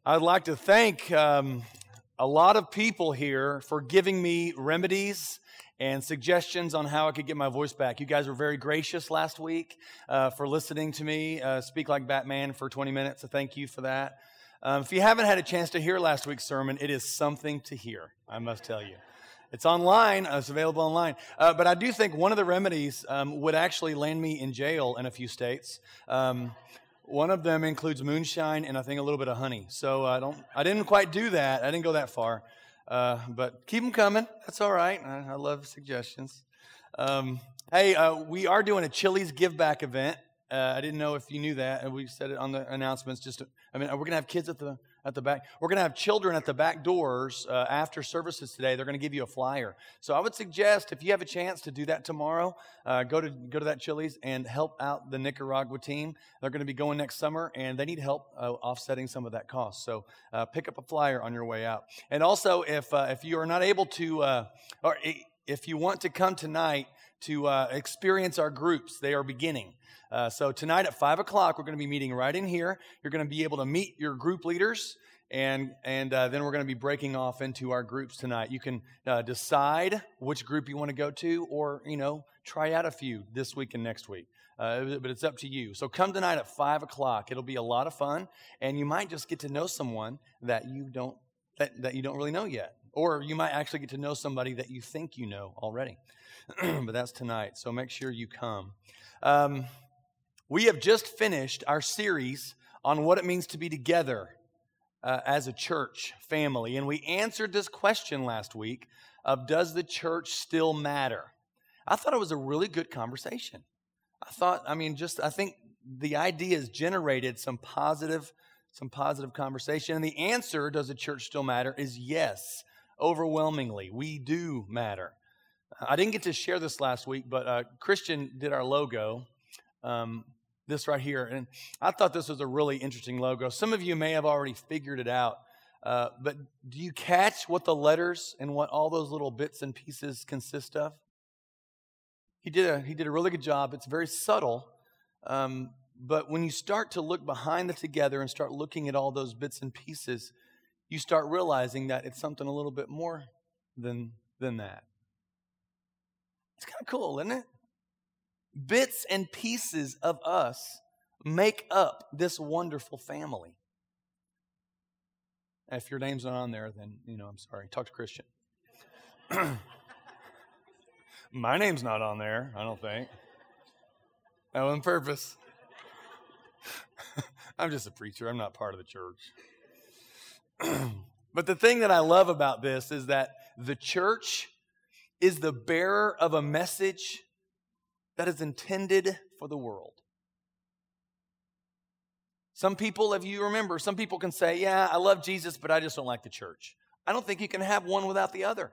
I'd like to thank a lot of people here for giving me remedies and suggestions on how I could get my voice back. You guys were very gracious last week for listening to me speak like Batman for 20 minutes, so thank you for that. If you haven't had a chance to hear last week's sermon, it is something to hear, I must tell you. It's online. It's available online. But I do think one of the remedies would actually land me in jail in a few states. One of them includes moonshine and I think a little bit of honey. So I didn't quite do that. I didn't go that far. But keep them coming. That's all right. I love suggestions. We are doing a Chili's Give Back event. I didn't know if you knew that, and we said it on the announcements. We're going to have kids at the back. We're going to have children at the back doors after services today. They're going to give you a flyer. So I would suggest if you have a chance to do that tomorrow, go to that Chili's and help out the Nicaragua team. They're going to be going next summer, and they need help offsetting some of that cost. So pick up a flyer on your way out. And also, if you are not able to, or if you want to come tonight to experience our groups, they are beginning. So tonight at 5 o'clock, we're going to be meeting right in here. You're going to be able to meet your group leaders, and then we're going to be breaking off into our groups tonight. You can decide which group you want to go to, or try out a few this week and next week. But it's up to you. So come tonight at 5 o'clock. It'll be a lot of fun, and you might just get to know someone that you don't really know yet, or you might actually get to know somebody that you think you know already. But that's tonight, so make sure you come. We have just finished our series on what it means to be together as a church family. And we answered this question last week of, does the church still matter? I thought it was a really good conversation. I think the idea has generated some positive conversation. And the answer, does the church still matter, is yes, overwhelmingly. We do matter. I didn't get to share this last week, but Christian did our logo. This right here. And I thought this was a really interesting logo. Some of you may have already figured it out. But do you catch what the letters and what all those little bits and pieces consist of? He did a really good job. It's very subtle. But when you start to look behind the together and start looking at all those bits and pieces, you start realizing that it's something a little bit more than that. It's kind of cool, isn't it? Bits and pieces of us make up this wonderful family. If your name's not on there, then, I'm sorry. Talk to Christian. My name's not on there, I don't think. Oh, on purpose. I'm just a preacher. I'm not part of the church. But the thing that I love about this is that the church is the bearer of a message that is intended for the world. Some people, if you remember, some people can say, yeah, I love Jesus, but I just don't like the church. I don't think you can have one without the other.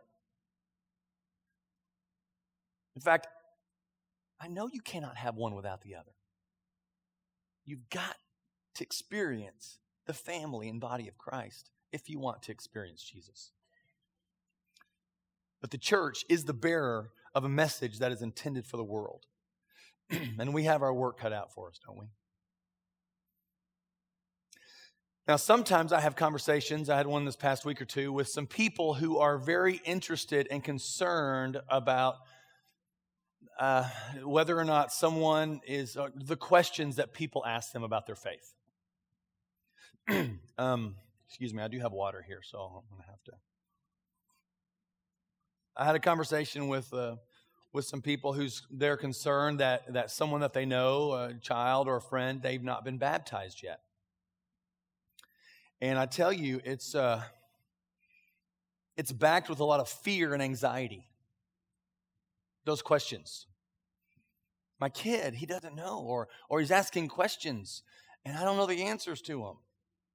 In fact, I know you cannot have one without the other. You've got to experience the family and body of Christ if you want to experience Jesus. But the church is the bearer of a message that is intended for the world. And we have our work cut out for us, don't we? Now, sometimes I have conversations, I had one this past week or two, with some people who are very interested and concerned about whether or not someone is, the questions that people ask them about their faith. Excuse me, I do have water here, so I'm going to have to. I had a conversation with some people they're concerned that someone that they know, a child or a friend, they've not been baptized yet. And I tell you, it's backed with a lot of fear and anxiety. Those questions. My kid, he doesn't know, or he's asking questions, and I don't know the answers to them.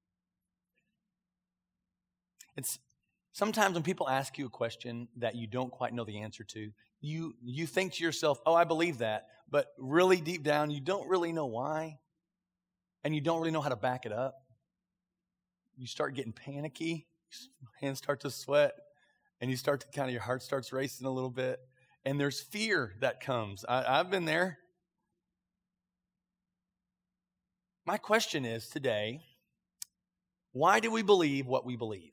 It's sometimes when people ask you a question that you don't quite know the answer to, you think to yourself, oh, I believe that, but really deep down, you don't really know why, and you don't really know how to back it up. You start getting panicky, hands start to sweat, and your heart starts racing a little bit, and there's fear that comes. I've been there. My question is today, Why do we believe what we believe?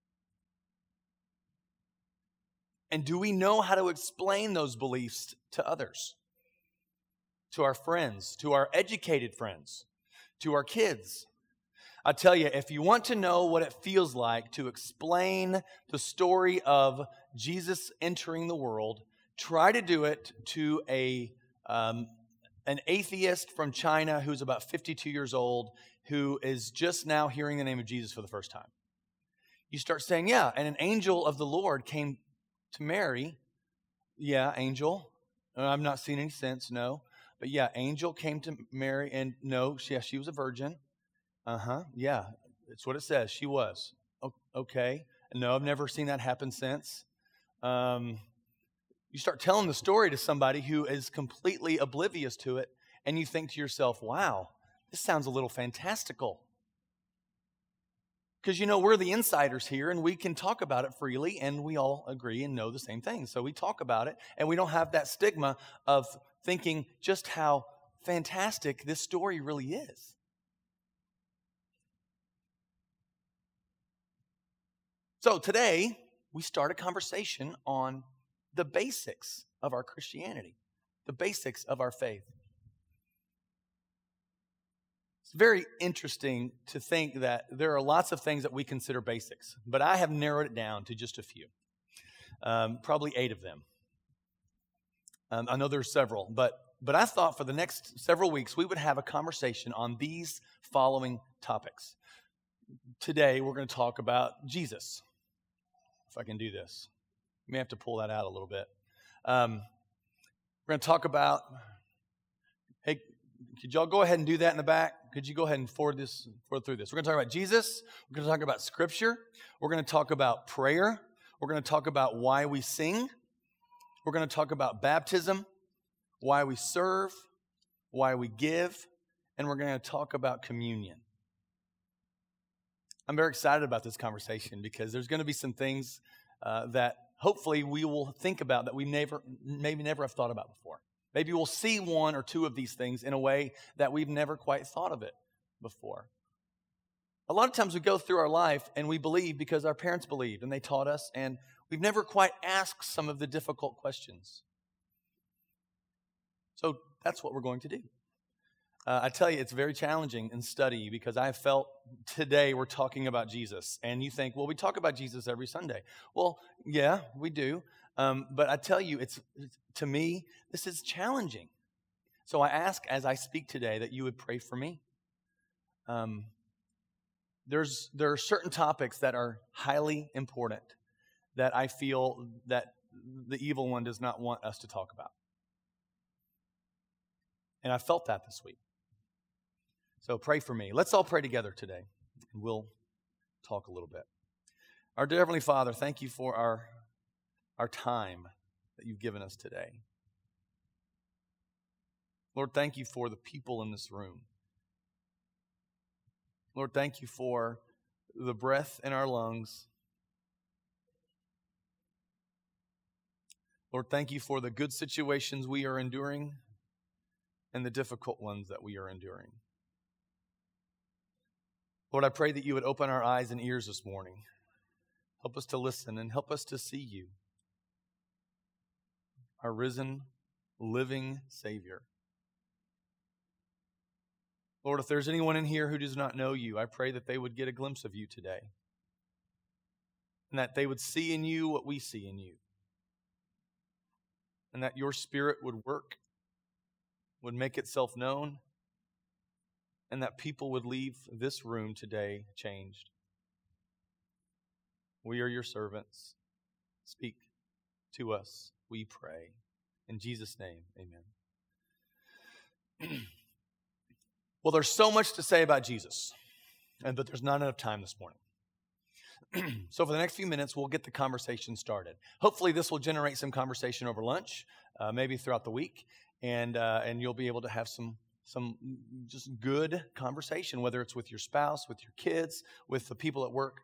And do we know how to explain those beliefs to others? To our friends, to our educated friends, to our kids? I tell you, if you want to know what it feels like to explain the story of Jesus entering the world, try to do it to an atheist from China who's about 52 years old, who is just now hearing the name of Jesus for the first time. You start saying, yeah, and an angel of the Lord came to Mary. Yeah, angel. I've not seen any sense, no. But yeah, angel came to Mary, and no, she was a virgin. Yeah, it's what it says. She was. Okay. No, I've never seen that happen since. You start telling the story to somebody who is completely oblivious to it, and you think to yourself, wow, this sounds a little fantastical. Because, we're the insiders here, and we can talk about it freely, and we all agree and know the same thing. So we talk about it, and we don't have that stigma of thinking just how fantastic this story really is. So today, we start a conversation on the basics of our Christianity, the basics of our faith. It's very interesting to think that there are lots of things that we consider basics, but I have narrowed it down to just a few, probably 8 of them. I know there's several, but I thought for the next several weeks we would have a conversation on these following topics. Today, we're going to talk about Jesus. If I can do this. You may have to pull that out a little bit. We're going to talk about, hey, could y'all go ahead and do that in the back? Could you go ahead and forward through this? We're going to talk about Jesus. We're going to talk about Scripture. We're going to talk about prayer. We're going to talk about why we sing. We're going to talk about baptism, why we serve, why we give, and we're going to talk about communion. I'm very excited about this conversation because there's going to be some things that hopefully we will think about that we maybe never have thought about before. Maybe we'll see 1 or 2 of these things in a way that we've never quite thought of it before. A lot of times we go through our life and we believe because our parents believed and they taught us, and we've never quite asked some of the difficult questions. So that's what we're going to do. I tell you, it's very challenging in study because I felt today we're talking about Jesus. And you think, well, we talk about Jesus every Sunday. Well, yeah, we do. But I tell you, to me, this is challenging. So I ask as I speak today that you would pray for me. There are certain topics that are highly important that I feel that the evil one does not want us to talk about. And I felt that this week. So pray for me. Let's all pray together today, and we'll talk a little bit. Our dear Heavenly Father, thank you for our time that you've given us today. Lord, thank you for the people in this room. Lord, thank you for the breath in our lungs. Lord, thank you for the good situations we are enduring and the difficult ones that we are enduring. Lord, I pray that you would open our eyes and ears this morning. Help us to listen and help us to see you, our risen, living Savior. Lord, if there's anyone in here who does not know you, I pray that they would get a glimpse of you today and that they would see in you what we see in you, and that your Spirit would work, would make itself known, and that people would leave this room today changed. We are your servants. Speak to us, we pray. In Jesus' name, amen. Well, there's so much to say about Jesus, but there's not enough time this morning. So for the next few minutes, we'll get the conversation started. Hopefully this will generate some conversation over lunch, maybe throughout the week, and you'll be able to have some just good conversation, whether it's with your spouse, with your kids, with the people at work.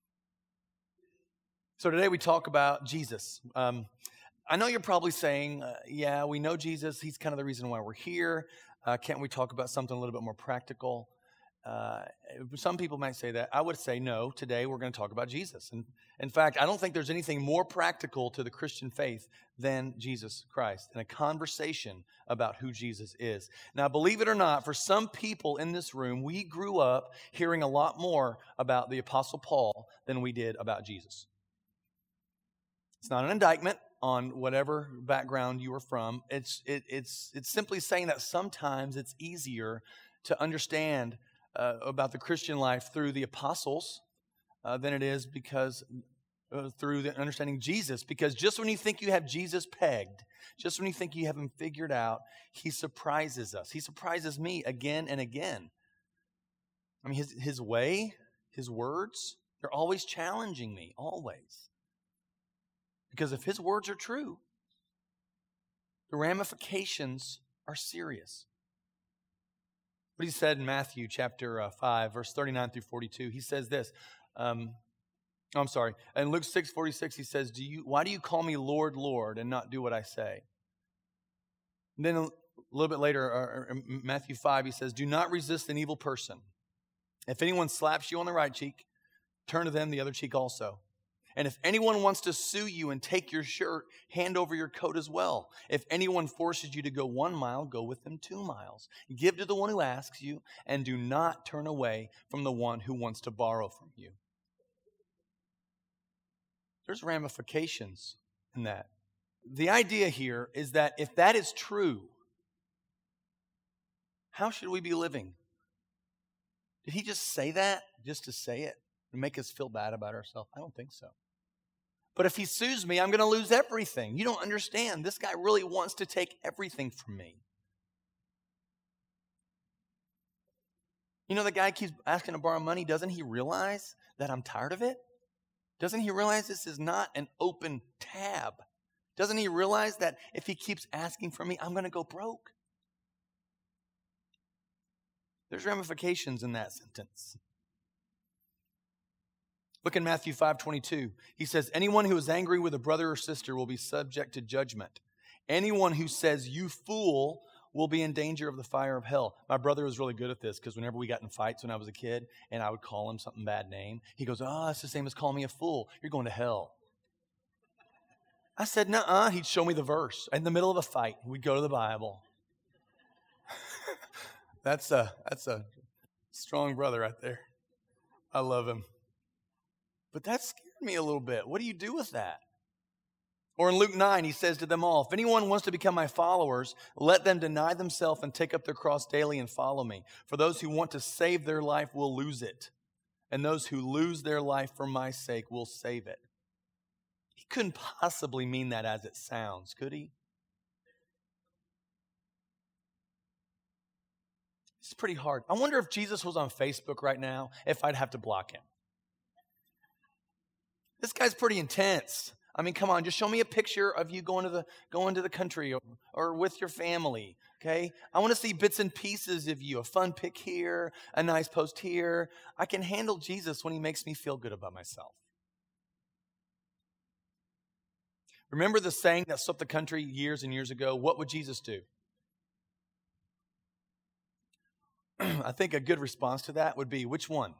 So today we talk about Jesus. I know you're probably saying, yeah, we know Jesus. He's kind of the reason why we're here. Can't we talk about something a little bit more practical? Uh, some people might say that. I would say no. Today we're going to talk about Jesus. And in fact, I don't think there's anything more practical to the Christian faith than Jesus Christ and a conversation about who Jesus is. Now, believe it or not, for some people in this room, we grew up hearing a lot more about the Apostle Paul than we did about Jesus. It's not an indictment on whatever background you are from. It's simply saying that sometimes it's easier to understand about the Christian life through the apostles than it is because through the understanding Jesus. Because just when you think you have Jesus pegged, just when you think you have him figured out, he surprises us. He surprises me again and again. I mean, his way, his words, they're always challenging me, always. Because if his words are true, the ramifications are serious. What he said in Matthew chapter 5, verse 39 through 42, he says this. In Luke 6:46, he says, why do you call me Lord, Lord, and not do what I say? And then a little bit later, in Matthew 5, he says, do not resist an evil person. If anyone slaps you on the right cheek, turn to them the other cheek also. And if anyone wants to sue you and take your shirt, hand over your coat as well. If anyone forces you to go 1 mile, go with them 2 miles. Give to the one who asks you, and do not turn away from the one who wants to borrow from you. There's ramifications in that. The idea here is that if that is true, how should we be living? Did he just say that just to say it and make us feel bad about ourselves? I don't think so. But if he sues me, I'm going to lose everything. You don't understand. This guy really wants to take everything from me. You know, the guy keeps asking to borrow money. Doesn't he realize that I'm tired of it? Doesn't he realize this is not an open tab? Doesn't he realize that if he keeps asking for me, I'm going to go broke? There's ramifications in that sentence. Look in Matthew 5:22. He says, anyone who is angry with a brother or sister will be subject to judgment. Anyone who says, you fool, will be in danger of the fire of hell. My brother was really good at this because whenever we got in fights when I was a kid and I would call him something bad name, he goes, it's the same as calling me a fool. You're going to hell. I said, nuh-uh. He'd show me the verse. In the middle of a fight, we'd go to the Bible. That's a strong brother right there. I love him. But that scared me a little bit. What do you do with that? Or in Luke 9, he says to them all, if anyone wants to become my followers, let them deny themselves and take up their cross daily and follow me. For those who want to save their life will lose it. And those who lose their life for my sake will save it. He couldn't possibly mean that as it sounds, could he? It's pretty hard. I wonder if Jesus was on Facebook right now, if I'd have to block him. This guy's pretty intense. I mean, come on, just show me a picture of you going to the country or with your family, okay? I want to see bits and pieces of you, a fun pic here, a nice post here. I can handle Jesus when he makes me feel good about myself. Remember the saying that swept the country years and years ago? What would Jesus do? I think a good response to that would be, which one?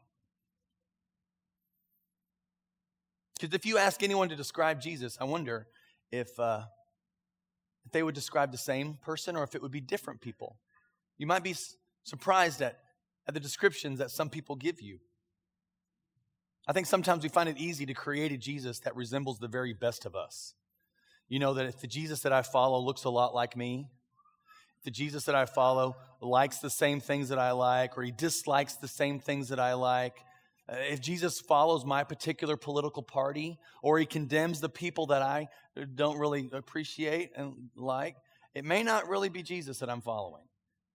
Because if you ask anyone to describe Jesus, I wonder if they would describe the same person or if it would be different people. You might be surprised at the descriptions that some people give you. I think sometimes we find it easy to create a Jesus that resembles the very best of us. You know, that if the Jesus that I follow looks a lot like me, if the Jesus that I follow likes the same things that I like, or he dislikes the same things that I like, if Jesus follows my particular political party, or he condemns the people that I don't really appreciate and like, it may not really be Jesus that I'm following.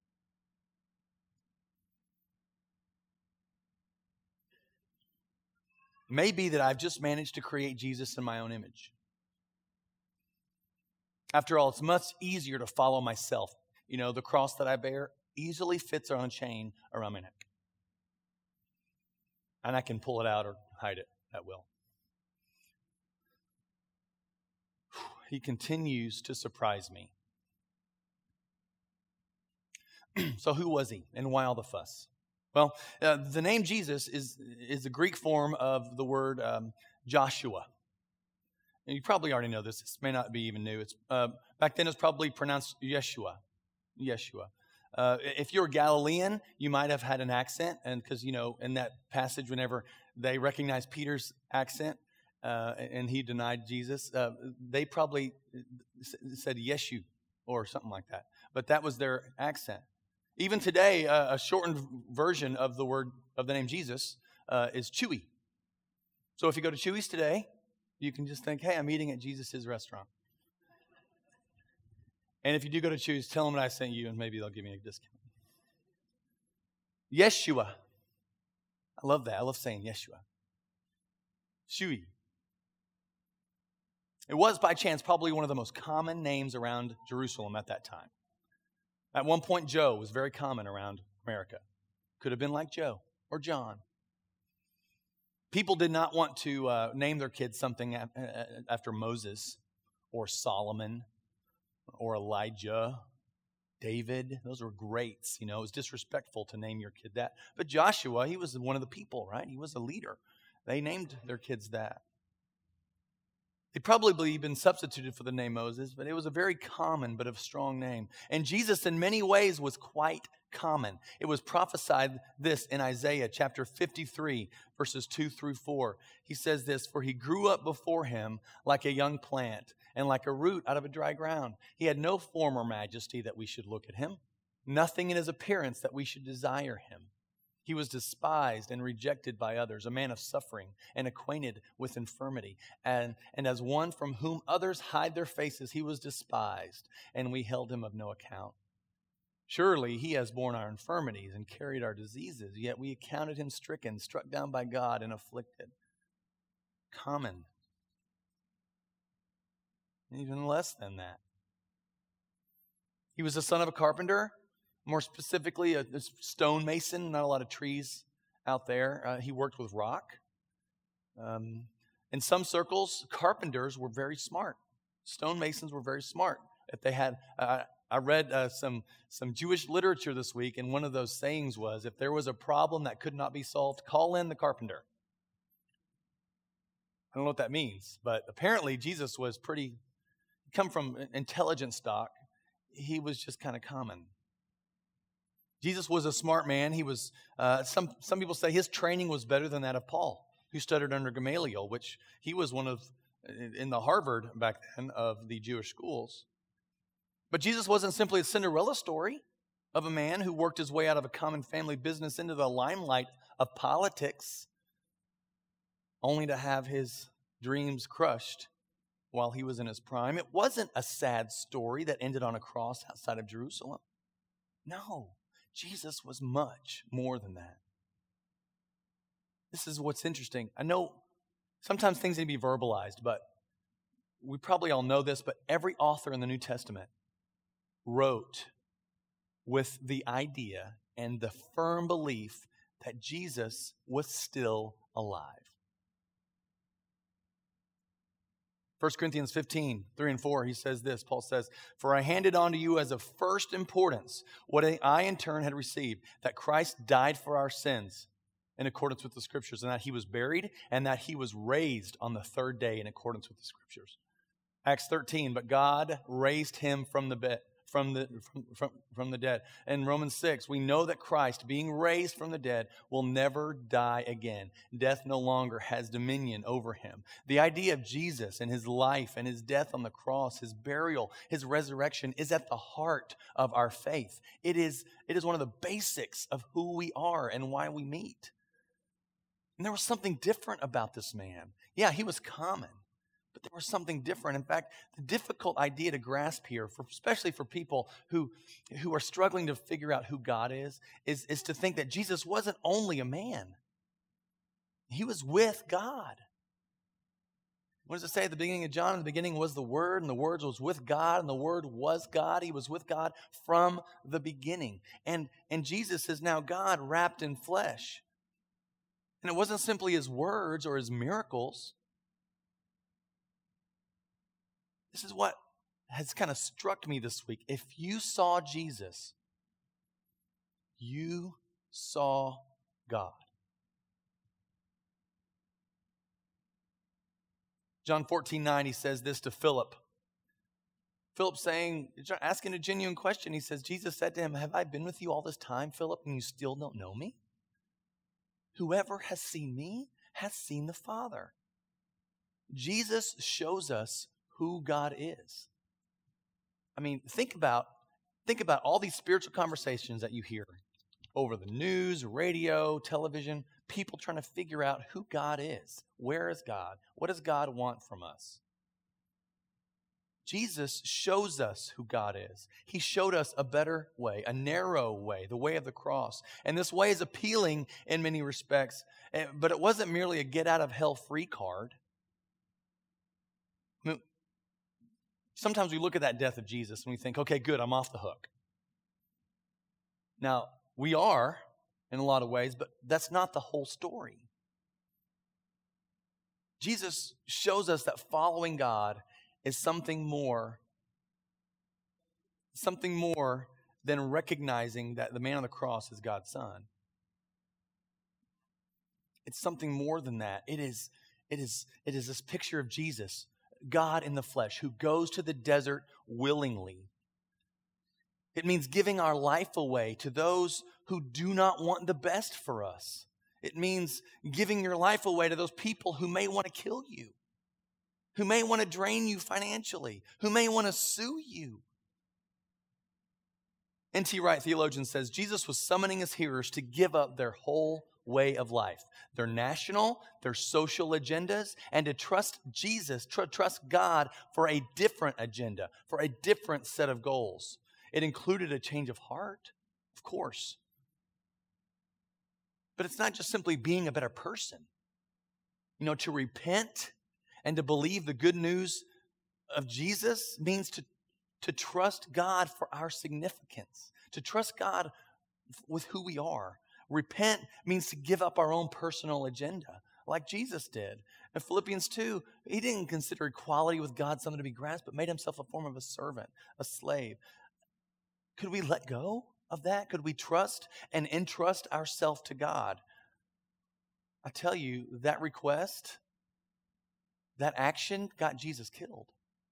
It may be that I've just managed to create Jesus in my own image. After all, it's much easier to follow myself. You know, the cross that I bear easily fits on a chain around my neck. And I can pull it out or hide it at will. He continues to surprise me. So who was he and why all the fuss? Well, the name Jesus is the Greek form of the word Joshua. And you probably already know this. This may not be even new. It's back then it's probably pronounced Yeshua. Yeshua. If you're Galilean, you might have had an accent, and because in that passage, whenever they recognized Peter's accent and he denied Jesus, they probably said Yeshu or something like that. But that was their accent. Even today, a shortened version of the name Jesus is Chewy. So if you go to Chewy's today, you can just think, hey, I'm eating at Jesus' restaurant. And if you do go to Chewy's, tell them that I sent you, and maybe they'll give me a discount. Yeshua. I love that. I love saying Yeshua. Chewy. It was, by chance, probably one of the most common names around Jerusalem at that time. At one point, Joe was very common around America. Could have been like Joe or John. People did not want to name their kids something after Moses or Solomon or Elijah, David. Those were greats. It was disrespectful to name your kid that. But Joshua, he was one of the people, right? He was a leader. They named their kids that. They'd probably been substituted for the name Moses, but it was a very common but a strong name. And Jesus, in many ways, was quite common. It was prophesied this in Isaiah chapter 53, verses 2 through 4. He says this, "For he grew up before him like a young plant and like a root out of a dry ground. He had no form or majesty that we should look at him, nothing in his appearance that we should desire him. He was despised and rejected by others, a man of suffering and acquainted with infirmity. And as one from whom others hide their faces, he was despised, and we held him of no account. Surely he has borne our infirmities and carried our diseases, yet we accounted him stricken, struck down by God, and afflicted." Common. Even less than that. He was the son of a carpenter. More specifically, a stonemason, not a lot of trees out there. He worked with rock. In some circles, carpenters were very smart. Stonemasons were very smart. If they had, I read some Jewish literature this week, and one of those sayings was, if there was a problem that could not be solved, call in the carpenter. I don't know what that means, but apparently Jesus was come from intelligent stock. He was just kind of common. Jesus was a smart man. He was, some people say his training was better than that of Paul, who studied under Gamaliel, which he was one of, in the Harvard back then, of the Jewish schools. But Jesus wasn't simply a Cinderella story of a man who worked his way out of a common family business into the limelight of politics, only to have his dreams crushed while he was in his prime. It wasn't a sad story that ended on a cross outside of Jerusalem. No. Jesus was much more than that. This is what's interesting. I know sometimes things need to be verbalized, but we probably all know this, but every author in the New Testament wrote with the idea and the firm belief that Jesus was still alive. 1 Corinthians 15, 3 and 4, he says this, Paul says, "For I handed on to you as of first importance what I in turn had received, that Christ died for our sins in accordance with the Scriptures, and that he was buried, and that he was raised on the third day in accordance with the Scriptures." Acts 13, "But God raised him from the dead." In Romans 6, we know that Christ, being raised from the dead, will never die again. Death no longer has dominion over him. The idea of Jesus and his life and his death on the cross, his burial, his resurrection is at the heart of our faith. It is one of the basics of who we are and why we meet. And there was something different about this man. Yeah, he was common. But there was something different. In fact, the difficult idea to grasp here, especially for people who are struggling to figure out who God is to think that Jesus wasn't only a man. He was with God. What does it say at the beginning of John? In the beginning was the Word, and the Word was with God, and the Word was God. He was with God from the beginning. And Jesus is now God wrapped in flesh. And it wasn't simply his words or his miracles. This is what has kind of struck me this week. If you saw Jesus, you saw God. John 14:9, he says this to Philip. Philip saying, asking a genuine question. He says, Jesus said to him, have I been with you all this time, Philip, and you still don't know me? Whoever has seen me has seen the Father. Jesus shows us who God is. I mean, think about all these spiritual conversations that you hear over the news, radio, television, people trying to figure out who God is. Where is God? What does God want from us? Jesus shows us who God is. He showed us a better way, a narrow way, the way of the cross. And this way is appealing in many respects, but it wasn't merely a get-out-of-hell-free card. I mean, sometimes we look at that death of Jesus and we think, okay, good, I'm off the hook. Now, we are in a lot of ways, but that's not the whole story. Jesus shows us that following God is something more than recognizing that the man on the cross is God's Son. It's something more than that. It is this picture of Jesus, God in the flesh, who goes to the desert willingly. It means giving our life away to those who do not want the best for us. It means giving your life away to those people who may want to kill you, who may want to drain you financially, who may want to sue you. N.T. Wright, theologian, says Jesus was summoning his hearers to give up their whole way of life, their national, their social agendas, and to trust Jesus, trust God for a different agenda, for a different set of goals. It included a change of heart, of course. But it's not just simply being a better person. You know, to repent and to believe the good news of Jesus means to trust God for our significance, to trust God with who we are. Repent means to give up our own personal agenda, like Jesus did. In Philippians 2, he didn't consider equality with God something to be grasped, but made himself a form of a servant, a slave. Could we let go of that? Could we trust and entrust ourselves to God? I tell you, that request, that action got Jesus killed.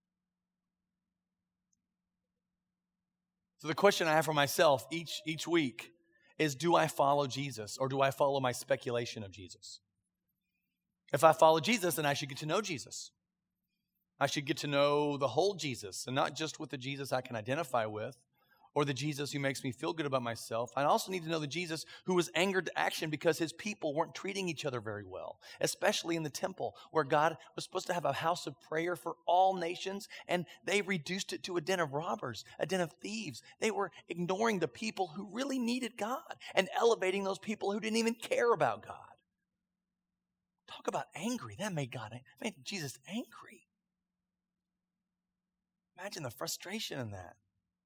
So the question I have for myself each week is, do I follow Jesus or do I follow my speculation of Jesus? If I follow Jesus, then I should get to know Jesus. I should get to know the whole Jesus, and not just with the Jesus I can identify with or the Jesus who makes me feel good about myself. I also need to know the Jesus who was angered to action because his people weren't treating each other very well, especially in the temple where God was supposed to have a house of prayer for all nations, and they reduced it to a den of robbers, a den of thieves. They were ignoring the people who really needed God and elevating those people who didn't even care about God. Talk about angry. That made Jesus angry. Imagine the frustration in that.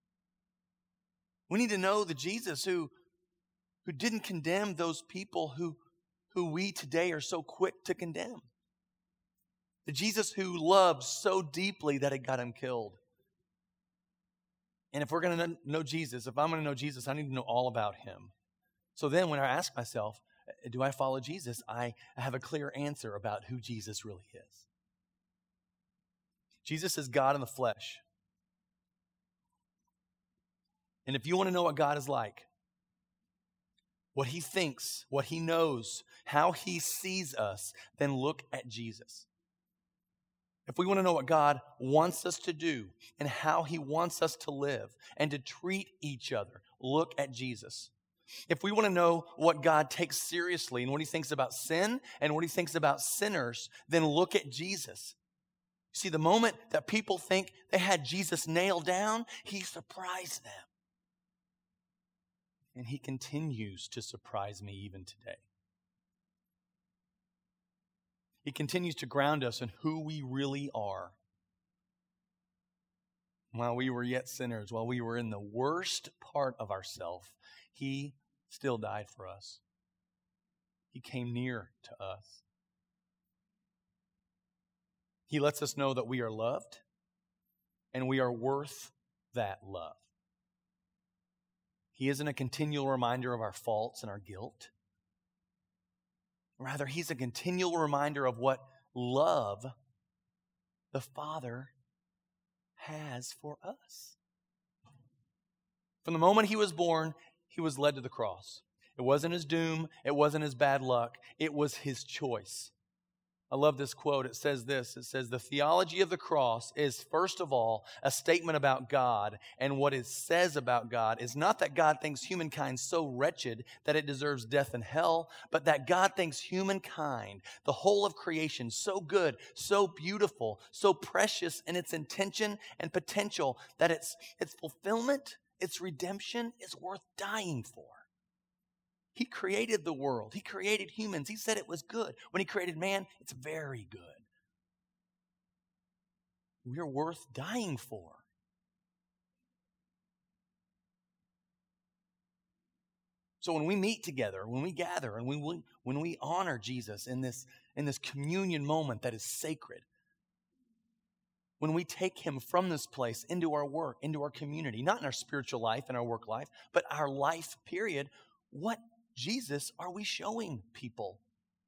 We need to know the Jesus who didn't condemn those people who we today are so quick to condemn. The Jesus who loved so deeply that it got him killed. And if we're going to know Jesus, if I'm going to know Jesus, I need to know all about him. So then when I ask myself, do I follow Jesus? I have a clear answer about who Jesus really is. Jesus is God in the flesh. And if you want to know what God is like, what he thinks, what he knows, how he sees us, then look at Jesus. If we want to know what God wants us to do and how he wants us to live and to treat each other, look at Jesus. If we want to know what God takes seriously and what he thinks about sin and what he thinks about sinners, then look at Jesus. See, the moment that people think they had Jesus nailed down, he surprised them. And he continues to surprise me even today. He continues to ground us in who we really are. While we were yet sinners, while we were in the worst part of ourselves, he still died for us. He came near to us. He lets us know that we are loved and we are worth that love. He isn't a continual reminder of our faults and our guilt. Rather, He's a continual reminder of what love the Father has for us. From the moment He was born, He was led to the cross. It wasn't His doom. It wasn't His bad luck. It was His choice. I love this quote. It says this. It says, the theology of the cross is, first of all, a statement about God. And what it says about God is not that God thinks humankind so wretched that it deserves death and hell, but that God thinks humankind, the whole of creation, so good, so beautiful, so precious in its intention and potential that its fulfillment, its redemption is worth dying for. He created the world. He created humans. He said it was good. When He created man, it's very good. We're worth dying for. So when we meet together, when we gather, and when we honor Jesus in this communion moment that is sacred, when we take Him from this place into our work, into our community, not in our spiritual life and our work life, but our life period, what Jesus are we showing people?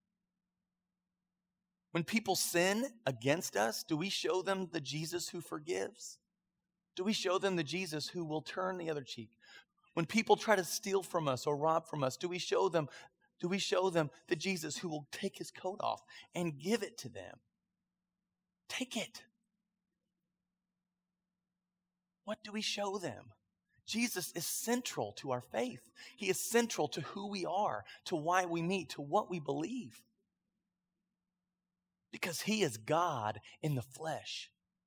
When people sin against us, do we show them the Jesus who forgives? Do we show them the Jesus who will turn the other cheek? When people try to steal from us or rob from us, do we show them the Jesus who will take His coat off and give it to them? Take it. What do we show them? Jesus is central to our faith. He is central to who we are, to why we meet, to what we believe. Because He is God in the flesh.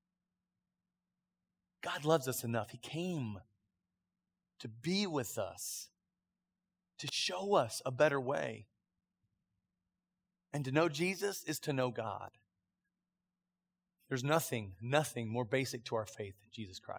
God loves us enough. He came to be with us, to show us a better way. And to know Jesus is to know God. There's nothing more basic to our faith than Jesus Christ.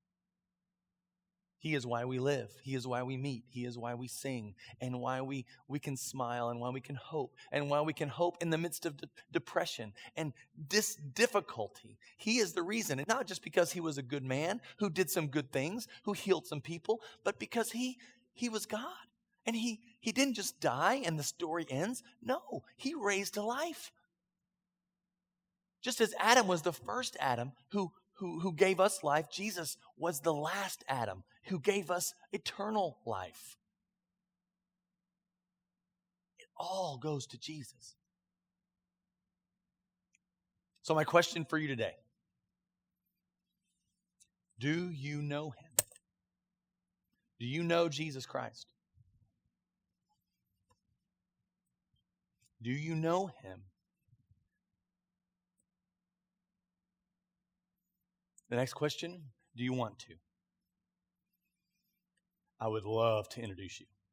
He is why we live. He is why we meet. He is why we sing, and why we can smile, and why we can hope, and why we can hope in the midst of depression and this difficulty. He is the reason, and not just because He was a good man who did some good things, who healed some people, but because He was God. And he didn't just die and the story ends. No, He raised to life. Just as Adam was the first Adam who gave us life, Jesus was the last Adam who gave us eternal life. It all goes to Jesus. So my question for you today: do you know Him? Do you know Jesus Christ? Do you know Him? The next question, do you want to? I would love to introduce you.